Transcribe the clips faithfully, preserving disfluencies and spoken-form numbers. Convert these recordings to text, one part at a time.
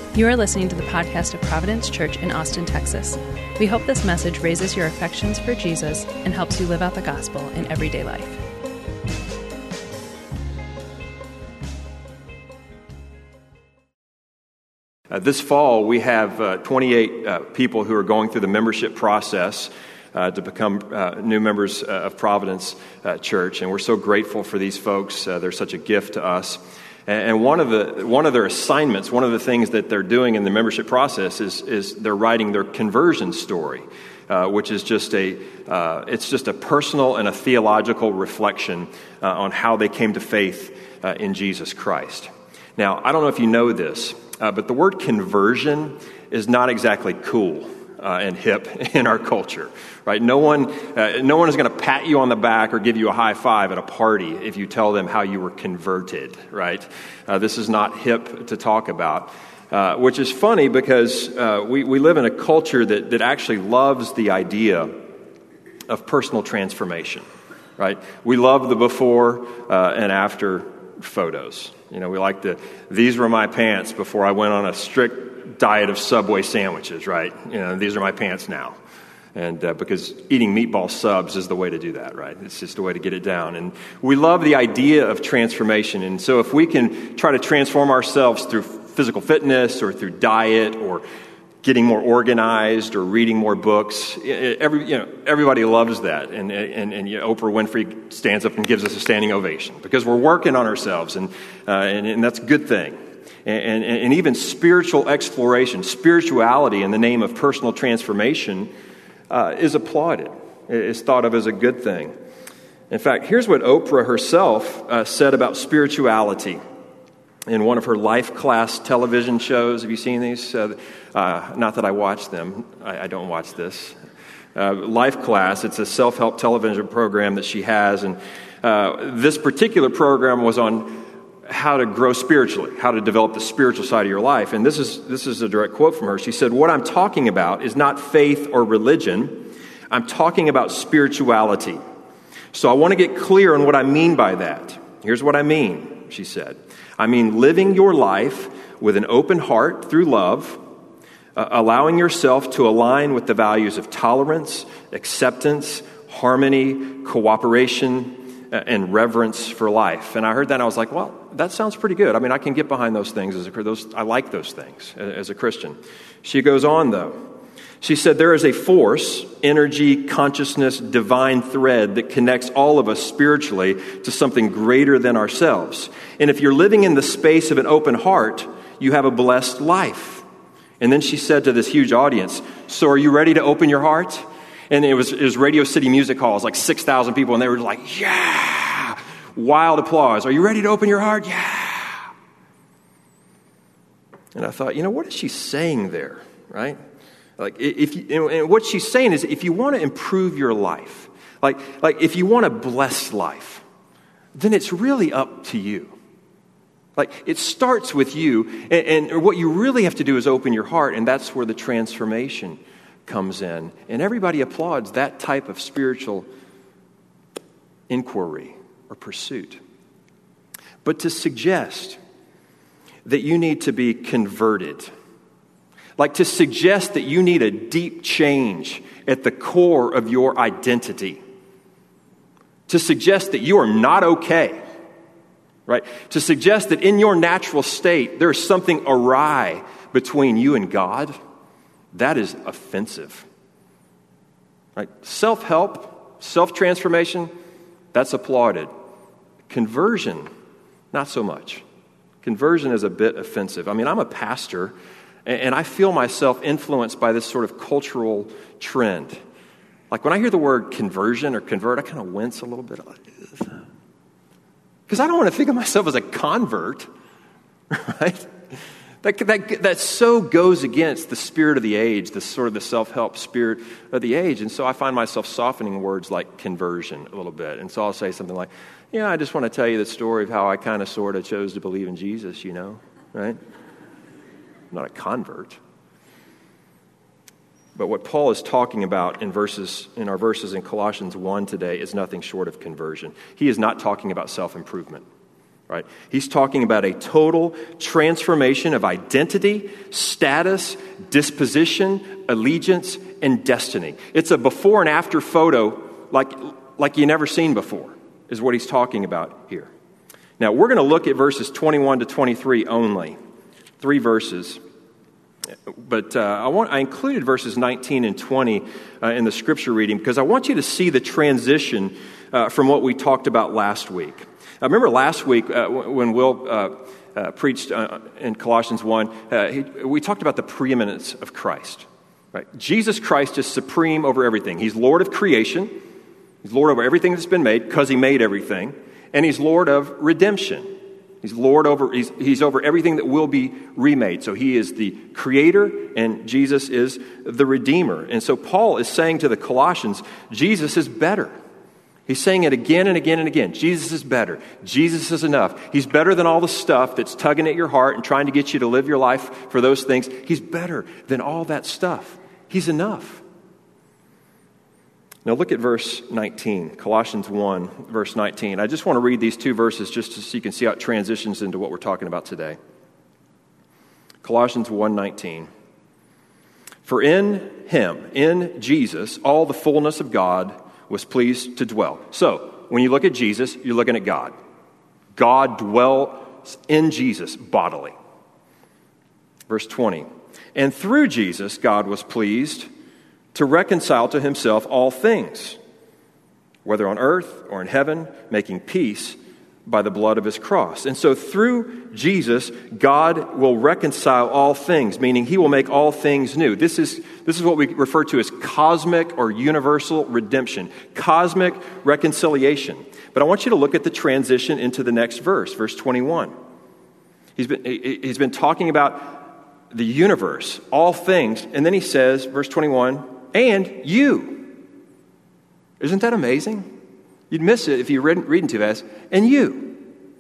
You are listening to the podcast of Providence Church in Austin, Texas. We hope this message raises your affections for Jesus and helps you live out the gospel in everyday life. Uh, this fall, we have uh, twenty-eight uh, people who are going through the membership process uh, to become uh, new members uh, of Providence uh, Church, and we're so grateful for these folks. Uh, they're such a gift to us. And one of the one of their assignments, one of the things that they're doing in the membership process is is they're writing their conversion story, uh, which is just a uh, it's just a personal and a theological reflection uh, on how they came to faith uh, in Jesus Christ. Now, I don't know if you know this, uh, but the word conversion is not exactly cool uh, and hip in our culture, right? No one, uh, no one is going to pat you on the back or give you a high five at a party if you tell them how you were converted, right? Uh, this is not hip to talk about, uh, which is funny because uh, we, we live in a culture that, that actually loves the idea of personal transformation, right? We love the before uh, and after photos. You know, we like the, these were my pants before I went on a strict diet of Subway sandwiches, right? You know, these are my pants now. And uh, because eating meatball subs is the way to do that, right? It's just a way to get it down. And we love the idea of transformation. And so if we can try to transform ourselves through physical fitness or through diet or getting more organized or reading more books, every you know everybody loves that. And and, and you know, Oprah Winfrey stands up and gives us a standing ovation because we're working on ourselves, and uh, and, and that's a good thing. And, and, and even spiritual exploration, spirituality in the name of personal transformation uh, is applauded. It's thought of as a good thing. In fact, here's what Oprah herself uh, said about spirituality in one of her Life Class television shows. Have you seen these? Uh, uh, not that I watch them. I, I don't watch this. Uh, Life Class, it's a self-help television program that she has. And uh, this particular program was on how to grow spiritually, how to develop the spiritual side of your life. And this is this is a direct quote from her. She said, "What I'm talking about is not faith or religion. I'm talking about spirituality. So I want to get clear on what I mean by that. Here's what I mean," she said. "I mean living your life with an open heart through love, uh, allowing yourself to align with the values of tolerance, acceptance, harmony, cooperation, and reverence for life." And I heard that and I was like, well, that sounds pretty good. I mean, I can get behind those things. As a, those, I like those things as a Christian. She goes on, though. She said, "There is a force, energy, consciousness, divine thread that connects all of us spiritually to something greater than ourselves. And if you're living in the space of an open heart, you have a blessed life." And then she said to this huge audience, "So are you ready to open your heart?" And it was, it was Radio City Music Hall. It was like six thousand people, and they were like, "Yeah!" Wild applause. "Are you ready to open your heart?" "Yeah!" And I thought, you know, what is she saying there, right? Like, if you, and what she's saying is, if you want to improve your life, like, like if you want a blessed life, then it's really up to you. Like, it starts with you, and, and what you really have to do is open your heart, and that's where the transformation comes in. And everybody applauds that type of spiritual inquiry or pursuit. But to suggest that you need to be converted, like to suggest that you need a deep change at the core of your identity, to suggest that you are not okay, right? To suggest that in your natural state there is something awry between you and God, that is offensive. Right? Self-help, self-transformation, that's applauded. Conversion, not so much. Conversion is a bit offensive. I mean, I'm a pastor, and I feel myself influenced by this sort of cultural trend. Like when I hear the word conversion or convert, I kind of wince a little bit. Because I don't want to think of myself as a convert, right? That, that, that so goes against the spirit of the age, the sort of the self-help spirit of the age. And so I find myself softening words like conversion a little bit. And so I'll say something like, yeah, I just want to tell you the story of how I kind of sort of chose to believe in Jesus, you know, right? I'm not a convert. But what Paul is talking about in verses in our verses in Colossians one today is nothing short of conversion. He is not talking about self-improvement. right? He's talking about a total transformation of identity, status, disposition, allegiance, and destiny. It's a before and after photo like, like you never seen before, is what he's talking about here. Now, we're going to look at verses twenty-one to twenty-three only, three verses. But uh, I want I included verses nineteen and twenty uh, in the scripture reading because I want you to see the transition uh, from what we talked about last week. I remember last week uh, when Will uh, uh, preached uh, in Colossians one, uh, he, we talked about the preeminence of Christ. Right? Jesus Christ is supreme over everything. He's Lord of creation. He's Lord over everything that's been made because he made everything. And he's Lord of redemption. He's Lord over, he's, he's over everything that will be remade. So he is the creator and Jesus is the redeemer. And so Paul is saying to the Colossians, Jesus is better. He's saying it again and again and again. Jesus is better. Jesus is enough. He's better than all the stuff that's tugging at your heart and trying to get you to live your life for those things. He's better than all that stuff. He's enough. Now look at verse nineteen, Colossians one, verse nineteen. I just want to read these two verses just so you can see how it transitions into what we're talking about today. Colossians one nineteen. For in him, in Jesus, all the fullness of God was pleased to dwell. So, when you look at Jesus, you're looking at God. God dwells in Jesus bodily. Verse twenty. And through Jesus, God was pleased to reconcile to himself all things, whether on earth or in heaven, making peace by the blood of his cross. And so through Jesus, God will reconcile all things, meaning he will make all things new. This is, this is what we refer to as cosmic or universal redemption, cosmic reconciliation. But I want you to look at the transition into the next verse, verse twenty-one. He's been, he's been talking about the universe, all things, and then he says, verse twenty-one, and you. Isn't that amazing? You'd miss it if you read reading too fast. And you,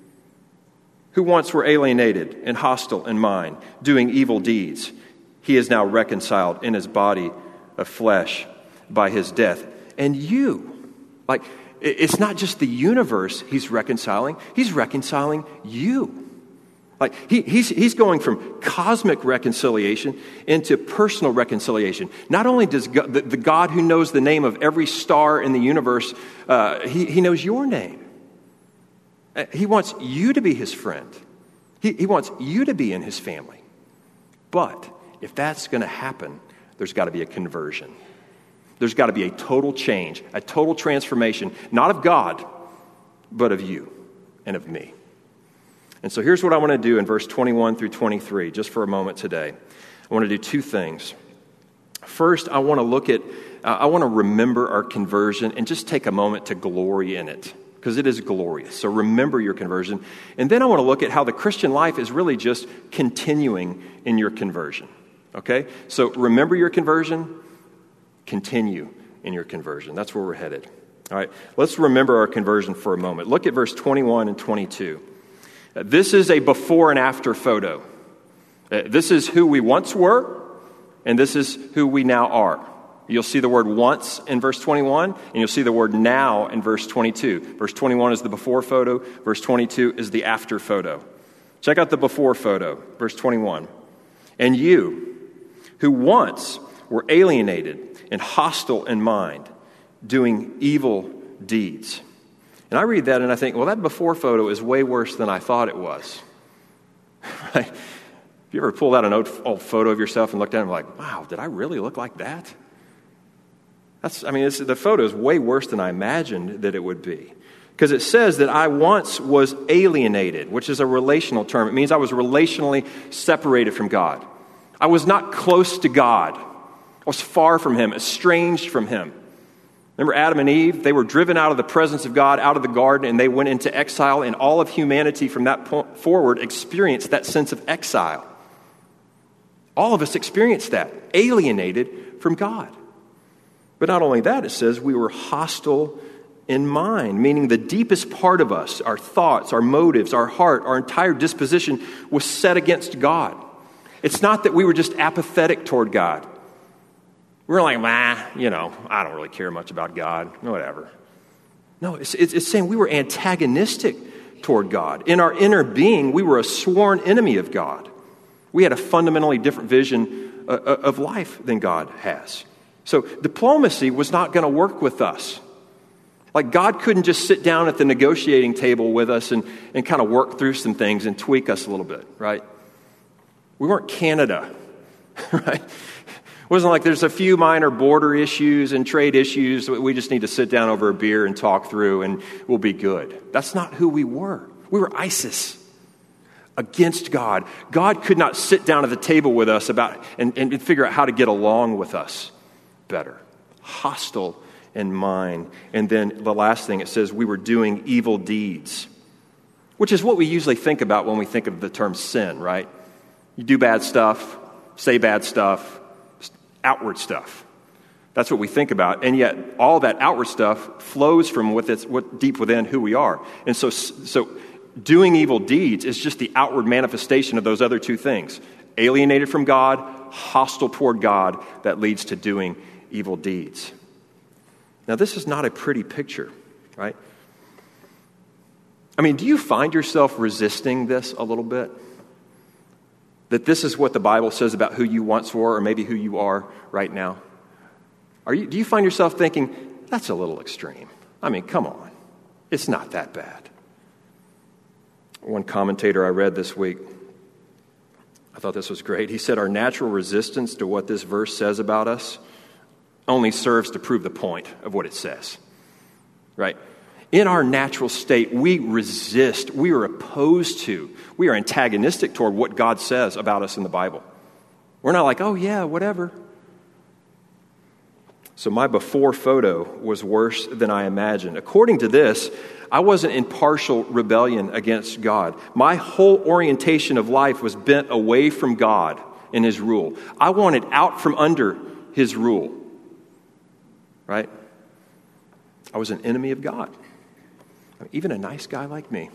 who once were alienated and hostile in mind, doing evil deeds, he is now reconciled in his body of flesh by his death. And you, like, it's not just the universe he's reconciling, he's reconciling you. Like he, he's, he's going from cosmic reconciliation into personal reconciliation. Not only does God, the, the God who knows the name of every star in the universe, uh, he, he knows your name. He wants you to be his friend. He, he wants you to be in his family. But if that's going to happen, there's got to be a conversion. There's got to be a total change, a total transformation, not of God, but of you and of me. And so here's what I want to do in verse twenty-one through twenty-three, just for a moment today. I want to do two things. First, I want to look at, uh, I want to remember our conversion and just take a moment to glory in it, because it is glorious. So remember your conversion. And then I want to look at how the Christian life is really just continuing in your conversion. Okay? So remember your conversion, continue in your conversion. That's where we're headed. All right, let's remember our conversion for a moment. Look at verse twenty-one and twenty-two. This is a before and after photo. This is who we once were, and this is who we now are. You'll see the word once in verse twenty-one, and you'll see the word now in verse twenty-two. Verse twenty-one is the before photo. Verse twenty-two is the after photo. Check out the before photo, verse twenty-one. And you, who once were alienated and hostile in mind, doing evil deeds. And I read that and I think, well, that before photo is way worse than I thought it was. Right? Have you ever pulled out an old, old photo of yourself and looked at it and like, wow, did I really look like that? That's, I mean, it's, the photo is way worse than I imagined that it would be. Because it says that I once was alienated, which is a relational term. It means I was relationally separated from God. I was not close to God. I was far from him, estranged from him. Remember Adam and Eve? They were driven out of the presence of God, out of the garden, and they went into exile, and all of humanity from that point forward experienced that sense of exile. All of us experienced that, alienated from God. But not only that, it says we were hostile in mind, meaning the deepest part of us, our thoughts, our motives, our heart, our entire disposition was set against God. It's not that we were just apathetic toward God. We're like, nah, you know, I don't really care much about God, whatever. No, it's, it's, it's saying we were antagonistic toward God. In our inner being, we were a sworn enemy of God. We had a fundamentally different vision uh, of life than God has. So diplomacy was not going to work with us. Like God couldn't just sit down at the negotiating table with us and, and kind of work through some things and tweak us a little bit, right? We weren't Canada, right? It wasn't like there's a few minor border issues and trade issues that we just need to sit down over a beer and talk through and we'll be good. That's not who we were. We were ISIS against God. God could not sit down at the table with us about and, and figure out how to get along with us better. Hostile in mind. And then the last thing, it says we were doing evil deeds, which is what we usually think about when we think of the term sin, right? You do bad stuff, say bad stuff, outward stuff. That's what we think about. And yet all that outward stuff flows from what's what deep within who we are. And so, so doing evil deeds is just the outward manifestation of those other two things. Alienated from God, hostile toward God, that leads to doing evil deeds. Now, this is not a pretty picture, right? I mean, do you find yourself resisting this a little bit? That this is what the Bible says about who you once were, or maybe who you are right now? Are you, do you find yourself thinking, that's a little extreme? I mean, come on. It's not that bad. One commentator I read this week, I thought this was great. He said, our natural resistance to what this verse says about us only serves to prove the point of what it says, right? In our natural state, we resist, we are opposed to, we are antagonistic toward what God says about us in the Bible. We're not like, oh yeah, whatever. So my before photo was worse than I imagined. According to this, I wasn't in partial rebellion against God. My whole orientation of life was bent away from God and His rule. I wanted out from under His rule, right? I was an enemy of God. Even a nice guy like me.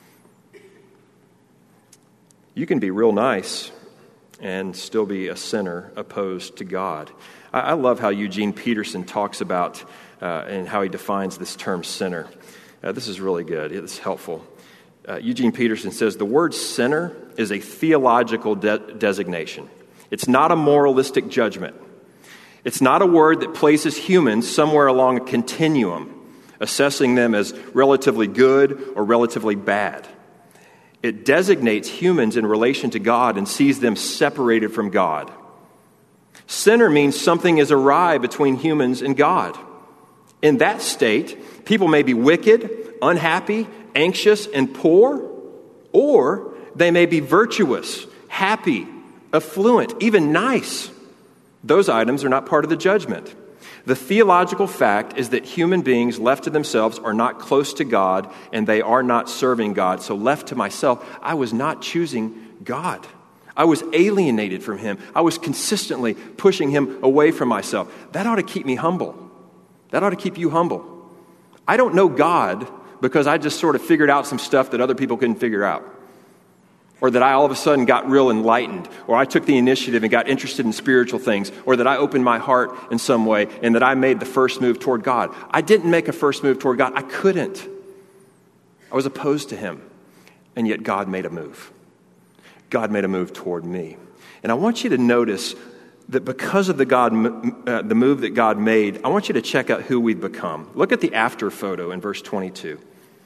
You can be real nice and still be a sinner opposed to God. I, I love how Eugene Peterson talks about uh, and how he defines this term sinner. Uh, this is really good. It's helpful. Uh, Eugene Peterson says, the word sinner is a theological de- designation. It's not a moralistic judgment. It's not a word that places humans somewhere along a continuum, assessing them as relatively good or relatively bad. It designates humans in relation to God and sees them separated from God. Sinner means something is awry between humans and God. In that state, people may be wicked, unhappy, anxious, and poor, or they may be virtuous, happy, affluent, even nice. Those items are not part of the judgment. The theological fact is that human beings left to themselves are not close to God and they are not serving God. So left to myself, I was not choosing God. I was alienated from Him. I was consistently pushing Him away from myself. That ought to keep me humble. That ought to keep you humble. I don't know God because I just sort of figured out some stuff that other people couldn't figure out. Or that I all of a sudden got real enlightened, or I took the initiative and got interested in spiritual things, or that I opened my heart in some way and that I made the first move toward God. I didn't make a first move toward God. I couldn't. I was opposed to Him, and yet God made a move. God made a move toward me. And I want you to notice that because of the God, uh, the move that God made, I want you to check out who we've become. Look at the after photo in verse twenty-two.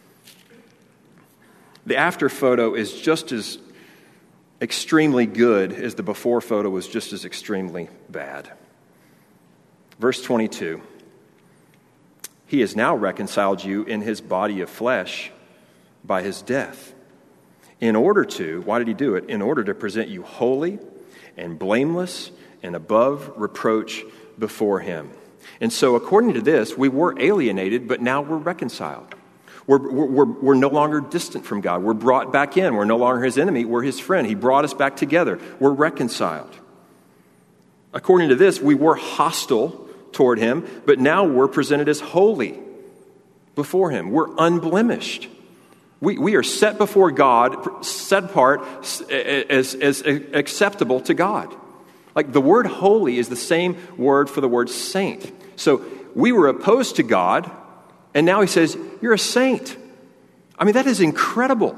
The after photo is just as extremely good as the before photo was just as extremely bad. Verse twenty-two. He has now reconciled you in His body of flesh by His death. In order to, why did He do it? In order to present you holy and blameless and above reproach before Him. And so according to this, we were alienated, but now we're reconciled. We're, we're, we're no longer distant from God. We're brought back in. We're no longer His enemy. We're His friend. He brought us back together. We're reconciled. According to this, we were hostile toward Him, but now we're presented as holy before Him. We're unblemished. We, we are set before God, set apart as, as acceptable to God. Like the word holy is the same word for the word saint. So we were opposed to God, and now He says, you're a saint, I mean, that is incredible.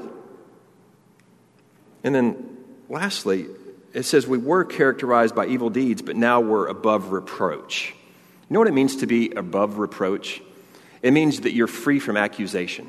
And then lastly, it says we were characterized by evil deeds, but now we're above reproach. You know what it means to be above reproach? It means that you're free from accusation.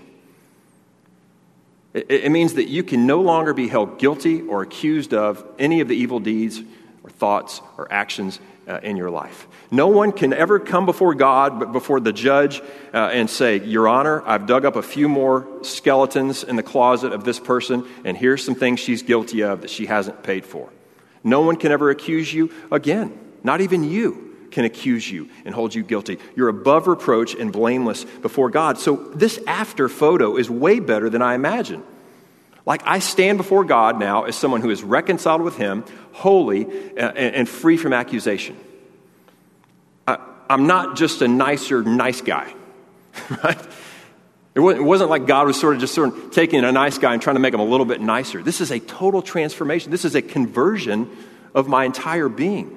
It, it means that you can no longer be held guilty or accused of any of the evil deeds or thoughts or actions uh, in your life. No one can ever come before God, but before the judge, uh, and say, Your Honor, I've dug up a few more skeletons in the closet of this person, and here's some things she's guilty of that she hasn't paid for. No one can ever accuse you again. Not even you can accuse you and hold you guilty. You're above reproach and blameless before God. So this after photo is way better than I imagined. Like, I stand before God now as someone who is reconciled with Him, holy, and, and free from accusation. I, I'm not just a nicer, nice guy, right? It wasn't like God was sort of just sort of taking a nice guy and trying to make him a little bit nicer. This is a total transformation. This is a conversion of my entire being.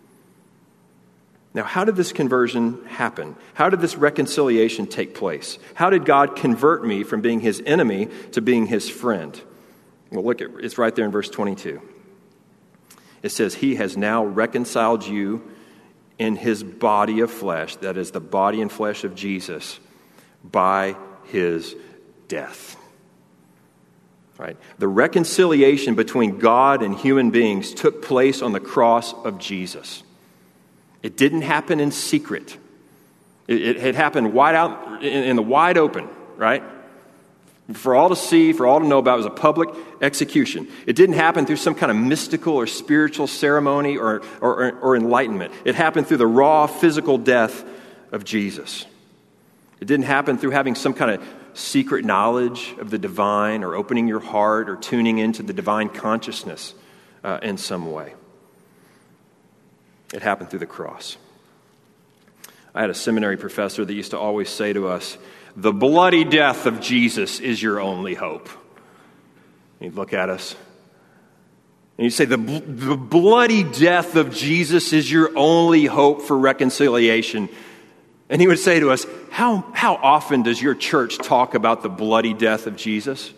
Now, how did this conversion happen? How did this reconciliation take place? How did God convert me from being His enemy to being His friend? Well, look, at, it's right there in verse twenty-two. It says, He has now reconciled you in His body of flesh, that is the body and flesh of Jesus, by His death. Right? The reconciliation between God and human beings took place on the cross of Jesus. It didn't happen in secret. It, it had happened wide out in, in the wide open, right? For all to see, for all to know about. It was a public execution. It didn't happen through some kind of mystical or spiritual ceremony or, or, or enlightenment. It happened through the raw physical death of Jesus. It didn't happen through having some kind of secret knowledge of the divine or opening your heart or tuning into the divine consciousness uh, in some way. It happened through the cross. I had a seminary professor that used to always say to us, the bloody death of Jesus is your only hope. He'd look at us and he'd say, the, the bloody death of Jesus is your only hope for reconciliation. And he would say to us, how, how often does your church talk about the bloody death of Jesus?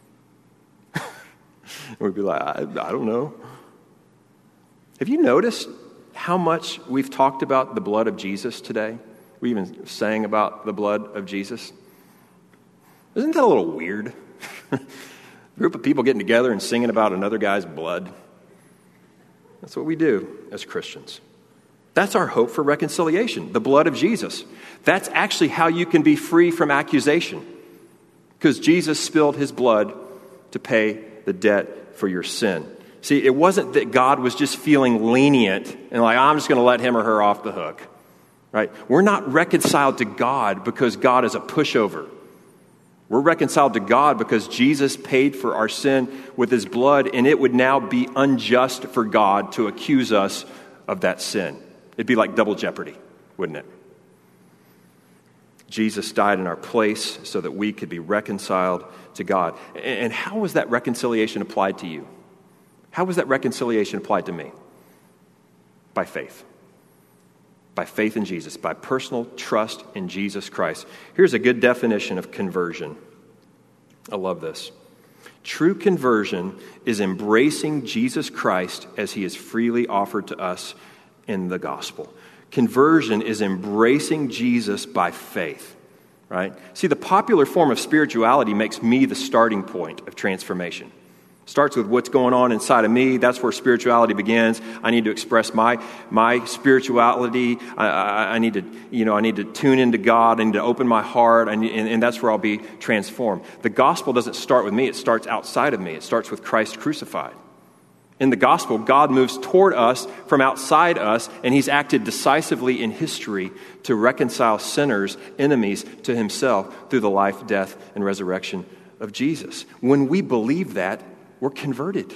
We'd be like, I, I don't know. Have you noticed how much we've talked about the blood of Jesus today? We even sang about the blood of Jesus. Isn't that a little weird? A group of people getting together and singing about another guy's blood. That's what we do as Christians. That's our hope for reconciliation, the blood of Jesus. That's actually how you can be free from accusation, because Jesus spilled His blood to pay the debt for your sin. See, it wasn't that God was just feeling lenient and like, I'm just going to let him or her off the hook, right? We're not reconciled to God because God is a pushover. We're reconciled to God because Jesus paid for our sin with His blood, and it would now be unjust for God to accuse us of that sin. It'd be like double jeopardy, wouldn't it? Jesus died in our place so that we could be reconciled to God. And how was that reconciliation applied to you? How was that reconciliation applied to me? By faith. By faith in Jesus, by personal trust in Jesus Christ. Here's a good definition of conversion. I love this. True conversion is embracing Jesus Christ as He is freely offered to us in the gospel. Conversion is embracing Jesus by faith, right? See, the popular form of spirituality makes me the starting point of transformation. Starts with what's going on inside of me. That's where spirituality begins. I need to express my my spirituality. I, I, I need to, you know, I need to tune into God. I need to open my heart, and, and, and that's where I'll be transformed. The gospel doesn't start with me. It starts outside of me. It starts with Christ crucified. In the gospel, God moves toward us from outside us, and He's acted decisively in history to reconcile sinners, enemies, to Himself through the life, death, and resurrection of Jesus. When we believe that, we're converted.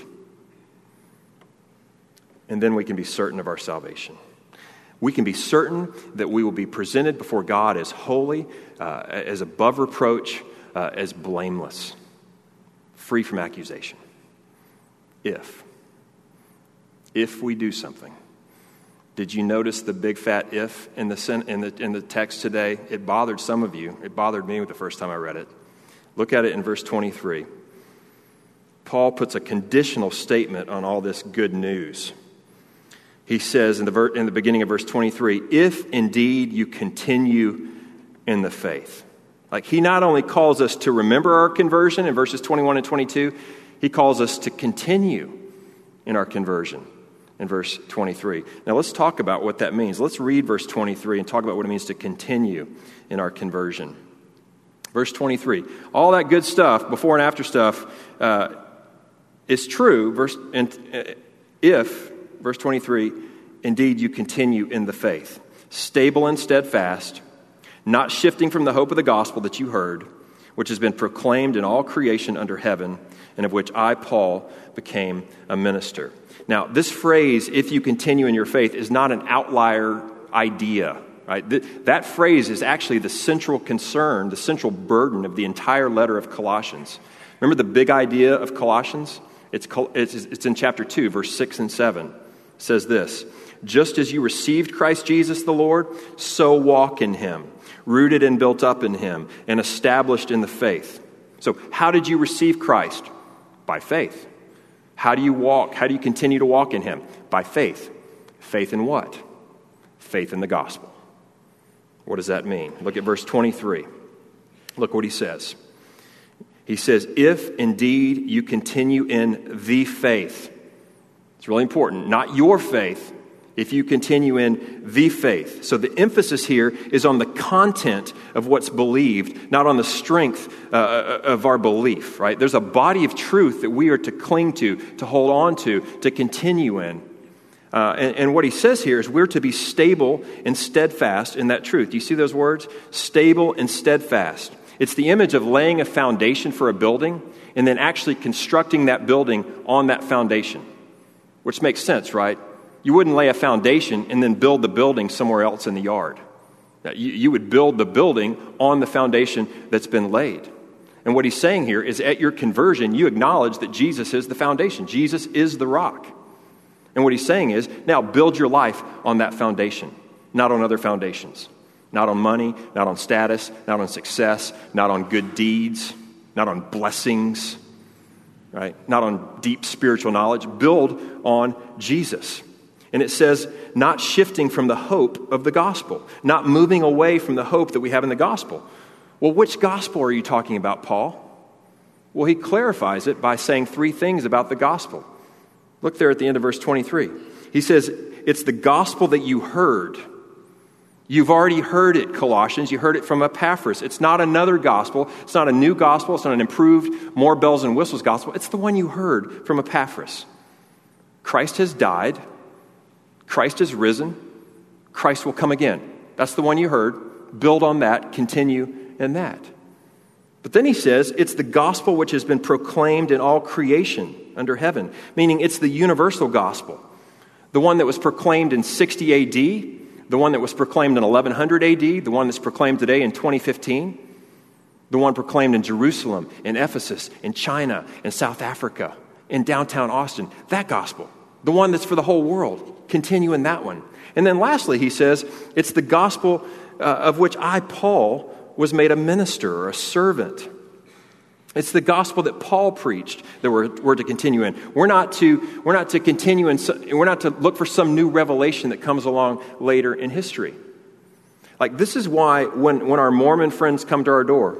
And then we can be certain of our salvation. We can be certain that we will be presented before God as holy, uh, as above reproach, uh, as blameless, free from accusation. If. If we do something. Did you notice the big fat if in the, in the, in the text today? It bothered some of you. It bothered me the first time I read it. Look at it in verse twenty-three. Paul puts a conditional statement on all this good news. He says in the, ver- in the beginning of verse twenty-three, if indeed you continue in the faith. Like he not only calls us to remember our conversion in verses twenty-one and twenty-two, he calls us to continue in our conversion in verse twenty-three. Now let's talk about what that means. Let's read verse twenty-three and talk about what it means to continue in our conversion. Verse twenty-three, all that good stuff, before and after stuff, uh, is true. Verse and uh, if, verse twenty-three, indeed you continue in the faith, stable and steadfast, not shifting from the hope of the gospel that you heard, which has been proclaimed in all creation under heaven, and of which I, Paul, became a minister. Now, this phrase, if you continue in your faith, is not an outlier idea. Right? Th- that phrase is actually the central concern, the central burden of the entire letter of Colossians. Remember the big idea of Colossians? It's, it's, it's in chapter two, verse six and seven. It says this, just as you received Christ Jesus the Lord, so walk in him, rooted and built up in him, and established in the faith. So how did you receive Christ? By faith. How do you walk? How do you continue to walk in him? By faith. Faith in what? Faith in the gospel. What does that mean? Look at verse twenty-three. Look what he says. He says, if indeed you continue in the faith. It's really important. Not your faith. If you continue in the faith. So the emphasis here is on the content of what's believed, not on the strength uh, of our belief, right? There's a body of truth that we are to cling to, to hold on to, to continue in. Uh, and, and what he says here is we're to be stable and steadfast in that truth. Do you see those words? Stable and steadfast. It's the image of laying a foundation for a building and then actually constructing that building on that foundation, which makes sense, right? You wouldn't lay a foundation and then build the building somewhere else in the yard. You, you would build the building on the foundation that's been laid. And what he's saying here is at your conversion, you acknowledge that Jesus is the foundation. Jesus is the rock. And what he's saying is, now build your life on that foundation, not on other foundations. Not on money, not on status, not on success, not on good deeds, not on blessings, right? Not on deep spiritual knowledge. Build on Jesus. And it says, not shifting from the hope of the gospel, not moving away from the hope that we have in the gospel. Well, which gospel are you talking about, Paul? Well, he clarifies it by saying three things about the gospel. Look there at the end of verse twenty-three. He says, it's the gospel that you heard. You've already heard it, Colossians. You heard it from Epaphras. It's not another gospel. It's not a new gospel. It's not an improved, more bells and whistles gospel. It's the one you heard from Epaphras. Christ has died. Christ has risen. Christ will come again. That's the one you heard. Build on that. Continue in that. But then he says, it's the gospel which has been proclaimed in all creation under heaven, meaning it's the universal gospel. The one that was proclaimed in sixty A D, the one that was proclaimed in eleven hundred A D, the one that's proclaimed today in twenty fifteen, the one proclaimed in Jerusalem, in Ephesus, in China, in South Africa, in downtown Austin, that gospel, the one that's for the whole world. Continue in that one. And then lastly, he says, it's the gospel uh, of which I, Paul, was made a minister or a servant. It's the gospel that Paul preached that we're, we're to continue in. We're not to we're not to continue in. We're not to look for some new revelation that comes along later in history. Like this is why when, when our Mormon friends come to our door,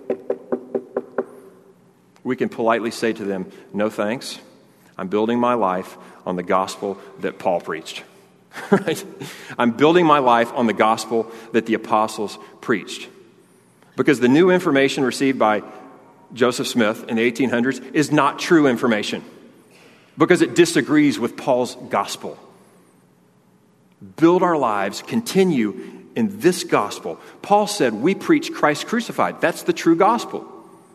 we can politely say to them, "No thanks. I'm building my life on the gospel that Paul preached." Right? I'm building my life on the gospel that the apostles preached. Because the new information received by Joseph Smith in the eighteen hundreds is not true information because it disagrees with Paul's gospel. Build our lives, continue in this gospel. Paul said, we preach Christ crucified. That's the true gospel.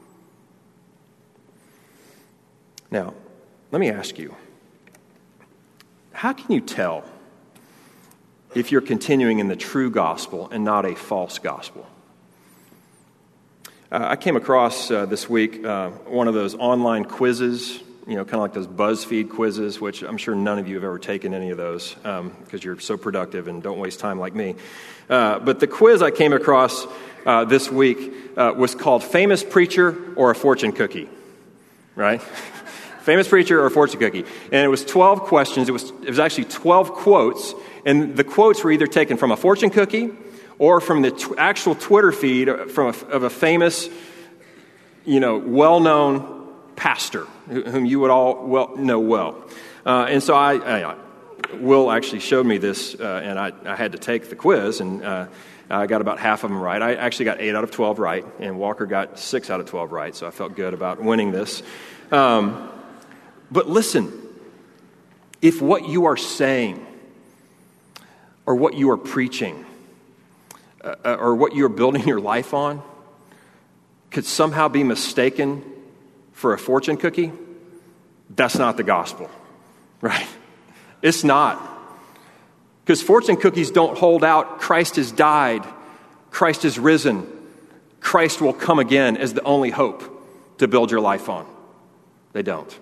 Now, let me ask you, how can you tell if you're continuing in the true gospel and not a false gospel? Uh, I came across uh, this week uh, one of those online quizzes you know, kind of like those BuzzFeed quizzes, which I'm sure none of you have ever taken any of those um, because you're so productive and don't waste time like me. Uh, but the quiz I came across uh, this week uh, was called Famous Preacher or a Fortune Cookie, right? Famous Preacher or a Fortune Cookie. And it was twelve questions. It was, it was actually twelve quotes, and the quotes were either taken from a fortune cookie or from the t- actual Twitter feed from a, of a famous, you know, well-known pastor whom you would all well know well. Uh, and so I, I, Will actually showed me this, uh, and I, I had to take the quiz, and uh, I got about half of them right. I actually got eight out of twelve right, and Walker got six out of twelve right, so I felt good about winning this. Um, but listen, if what you are saying or what you are preaching uh, or what you are building your life on could somehow be mistaken for a fortune cookie, that's not the gospel, right? It's not. Because fortune cookies don't hold out Christ has died, Christ is risen, Christ will come again as the only hope to build your life on. They don't.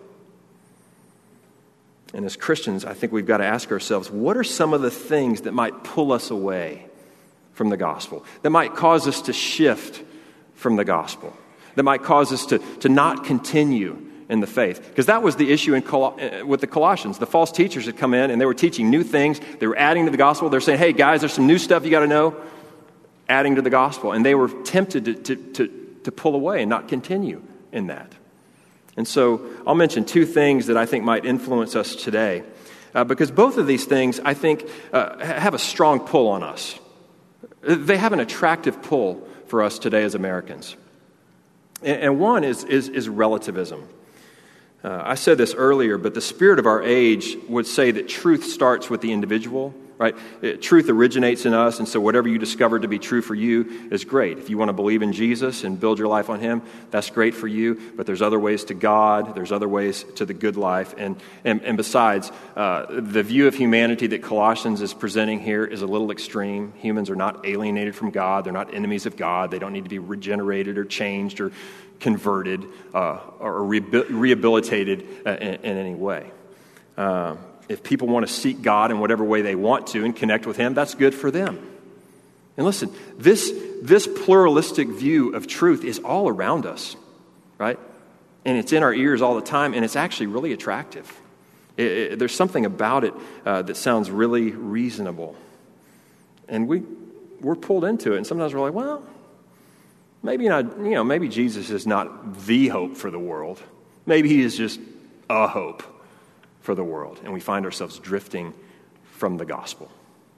And as Christians, I think we've got to ask ourselves, what are some of the things that might pull us away from the gospel, that might cause us to shift from the gospel, that might cause us to, to not continue in the faith? Because that was the issue in Col- with the Colossians. The false teachers had come in and they were teaching new things. They were adding to the gospel. They're saying, hey, guys, there's some new stuff you got to know, adding to the gospel. And they were tempted to, to, to, to pull away and not continue in that. And so I'll mention two things that I think might influence us today, uh, because both of these things, I think, uh, have a strong pull on us. They have an attractive pull for us today as Americans. And, and one is, is, is relativism. Uh, I said this earlier, but the spirit of our age would say that truth starts with the individual, right? It, truth originates in us, and so whatever you discover to be true for you is great. If you want to believe in Jesus and build your life on Him, that's great for you, but there's other ways to God, there's other ways to the good life, and and, and besides, uh, the view of humanity that Colossians is presenting here is a little extreme. Humans are not alienated from God, they're not enemies of God, they don't need to be regenerated or changed or converted uh, or rehabil- rehabilitated uh, in, in any way. Um, If people want to seek God in whatever way they want to and connect with Him, that's good for them. And listen, this, this pluralistic view of truth is all around us, right? And it's in our ears all the time, and it's actually really attractive. It, it, there's something about it uh, that sounds really reasonable. And we, we're pulled into it, and sometimes we're like, well, maybe not, you know, maybe Jesus is not the hope for the world. Maybe He is just a hope for the world, and we find ourselves drifting from the gospel.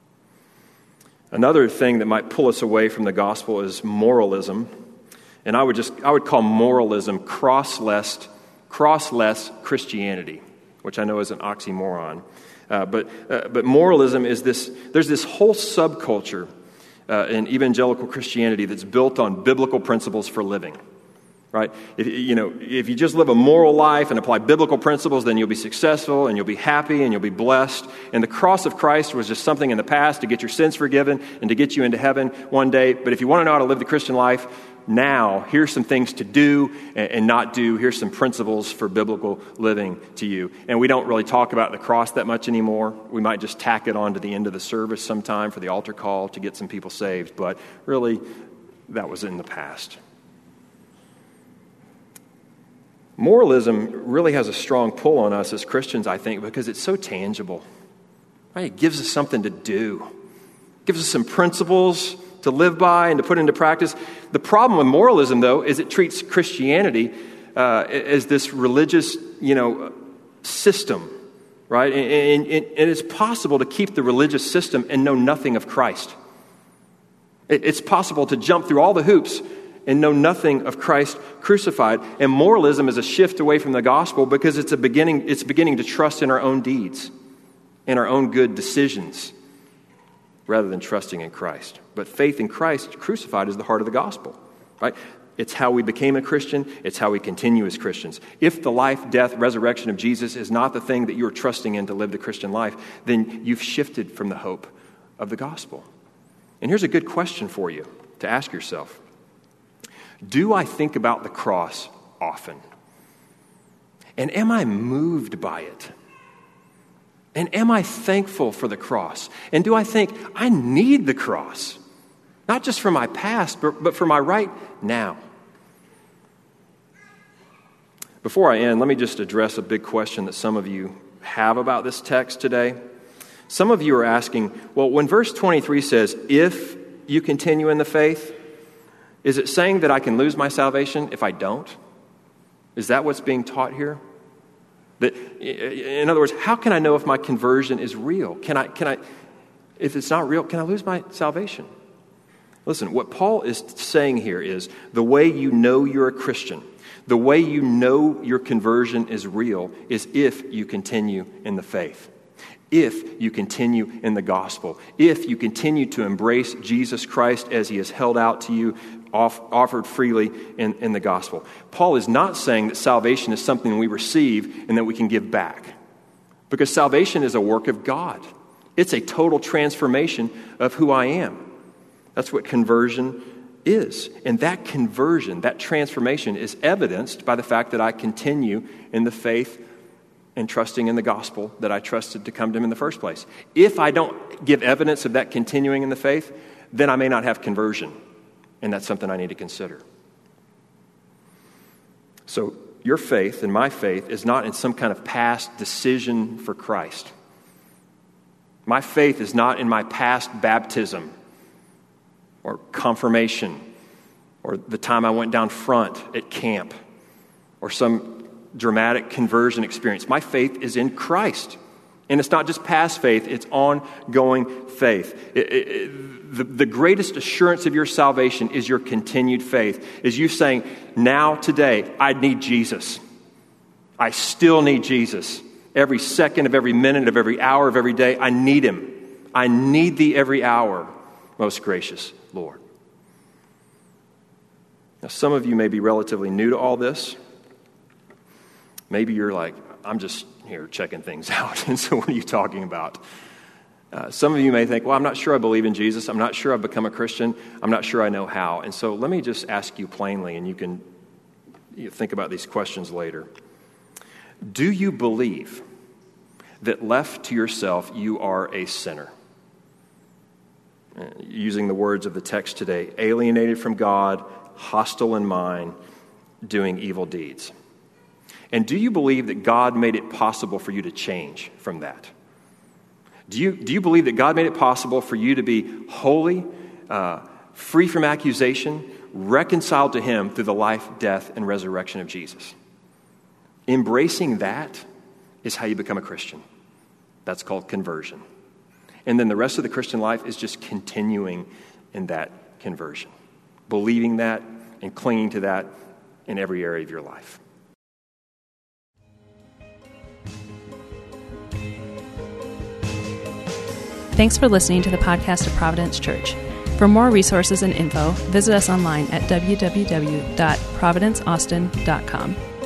Another thing that might pull us away from the gospel is moralism, and I would just I would call moralism crossless crossless Christianity, which I know is an oxymoron. Uh, but uh, but moralism is this. There's this whole subculture uh, in evangelical Christianity that's built on biblical principles for living. Right? If, you know, if you just live a moral life and apply biblical principles, then you'll be successful and you'll be happy and you'll be blessed. And the cross of Christ was just something in the past to get your sins forgiven and to get you into heaven one day. But if you want to know how to live the Christian life, now here's some things to do and, and not do. Here's some principles for biblical living to you. And we don't really talk about the cross that much anymore. We might just tack it on to the end of the service sometime for the altar call to get some people saved. But really, that was in the past. Moralism really has a strong pull on us as Christians, I think, because it's so tangible. Right? It gives us something to do. It gives us some principles to live by and to put into practice. The problem with moralism, though, is it treats Christianity uh, as this religious, you know, system, right? And, and, and it's possible to keep the religious system and know nothing of Christ. It, it's possible to jump through all the hoops and know nothing of Christ crucified. And moralism is a shift away from the gospel because it's a beginning, it's beginning to trust in our own deeds, in our own good decisions, rather than trusting in Christ. But faith in Christ crucified is the heart of the gospel, right? It's how we became a Christian. It's how we continue as Christians. If the life, death, resurrection of Jesus is not the thing that you're trusting in to live the Christian life, then you've shifted from the hope of the gospel. And here's a good question for you to ask yourself. Do I think about the cross often? And am I moved by it? And am I thankful for the cross? And do I think I need the cross? Not just for my past, but, but for my right now. Before I end, let me just address a big question that some of you have about this text today. Some of you are asking, well, when verse twenty-three says, if you continue in the faith, is it saying that I can lose my salvation if I don't? Is that what's being taught here? That, in other words, how can I know if my conversion is real? Can I, can I, if it's not real, can I lose my salvation? Listen, what Paul is saying here is the way you know you're a Christian, the way you know your conversion is real is if you continue in the faith, if you continue in the gospel, if you continue to embrace Jesus Christ as he is held out to you, off, offered freely in, in the gospel. Paul is not saying that salvation is something we receive and that we can give back, because salvation is a work of God. It's a total transformation of who I am. That's what conversion is. And that conversion, that transformation is evidenced by the fact that I continue in the faith and trusting in the gospel that I trusted to come to him in the first place. If I don't give evidence of that continuing in the faith, then I may not have conversion. And that's something I need to consider. So your faith and my faith is not in some kind of past decision for Christ. My faith is not in my past baptism or confirmation or the time I went down front at camp or some dramatic conversion experience. My faith is in Christ. And it's not just past faith, it's ongoing faith. It, it, it, the, the greatest assurance of your salvation is your continued faith, is you saying, now, today, I need Jesus. I still need Jesus. Every second of every minute of every hour of every day, I need him. I need thee every hour, most gracious Lord. Now, some of you may be relatively new to all this. Maybe you're like, I'm just here checking things out. And so what are you talking about? Uh, some of you may think, well, I'm not sure I believe in Jesus. I'm not sure I've become a Christian. I'm not sure I know how. And so let me just ask you plainly, and you can you think about these questions later. Do you believe that left to yourself, you are a sinner? Uh, using the words of the text today, alienated from God, hostile in mind, doing evil deeds. And do you believe that God made it possible for you to change from that? Do you, do you believe that God made it possible for you to be holy, uh, free from accusation, reconciled to him through the life, death, and resurrection of Jesus? Embracing that is how you become a Christian. That's called conversion. And then the rest of the Christian life is just continuing in that conversion, believing that and clinging to that in every area of your life. Thanks for listening to the podcast of Providence Church. For more resources and info, visit us online at w w w dot providence austin dot com.